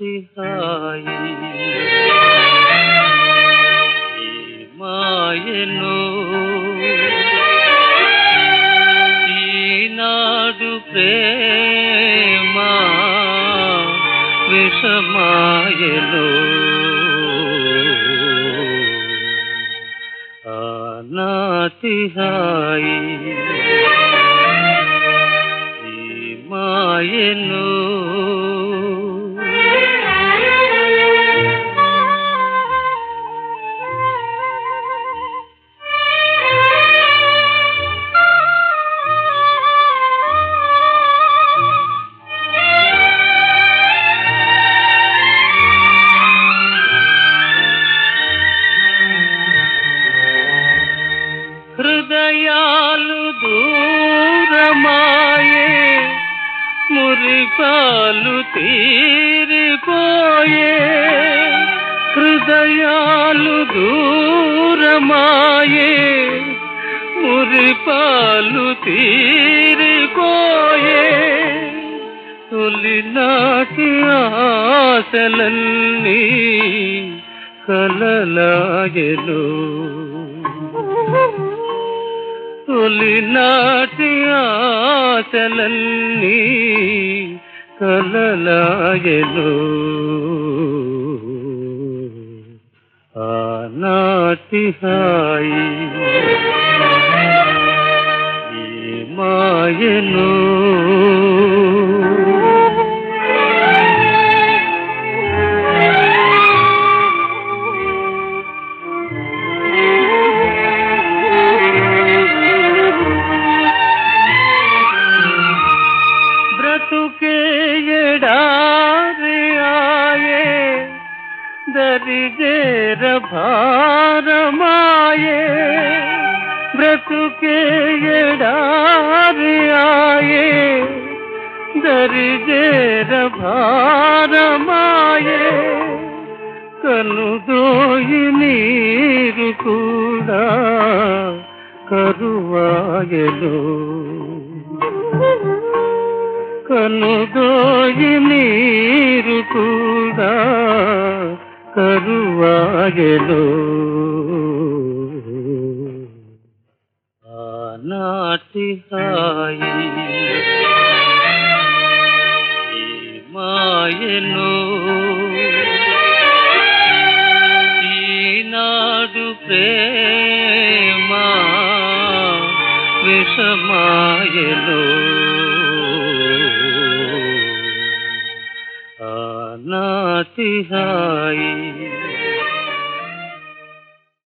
ఆనాటి హాయి మాయను ఈనాడు ప్రేమ విషమాయను ఆనాటి హాయి మాయను హృదయాలు దూరమాయే మురిపాలు తీరిపోయే హృదయాలు దూరమాయే మురిపాలు తీరిపోయే తొలినాటి ఆశలన్నీ కలలాయెను తొలినాటి ఆశలన్నీ కలలాయెను ఆనాటి హాయి మాయను బ్రతుకే ఎడారి ఆయే దరిజేర భారమాయే బ్రతుకే ఎడారి ఆయే దరిజేర భారమాయే కనుదోయి నీరు కూడా కరువాయెను కనుదోయి నీరు కూడా కరువాయెను ఆనాటి హాయి మాయను ఈనాడు ప్రేమ విషమాయెను ఆనాటి హాయి